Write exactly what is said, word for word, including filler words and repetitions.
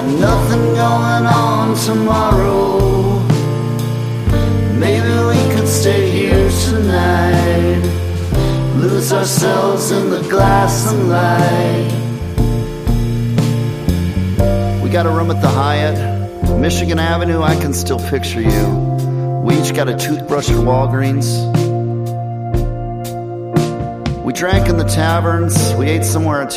nothing going on tomorrow. Maybe we could stay here tonight, lose ourselves in the glass and light. We got a room at the Hyatt, Michigan Avenue, I can still picture you. We each got a toothbrush at Walgreens. We drank in the taverns, we ate somewhere in